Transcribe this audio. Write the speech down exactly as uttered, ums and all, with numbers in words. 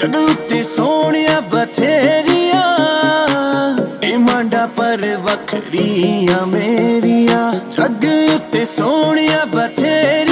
जग उत्ते सोहणिया बथेरिया डिमांडा पर वखरिया मेरिया जग उत्ते सोहणिया बथेरिया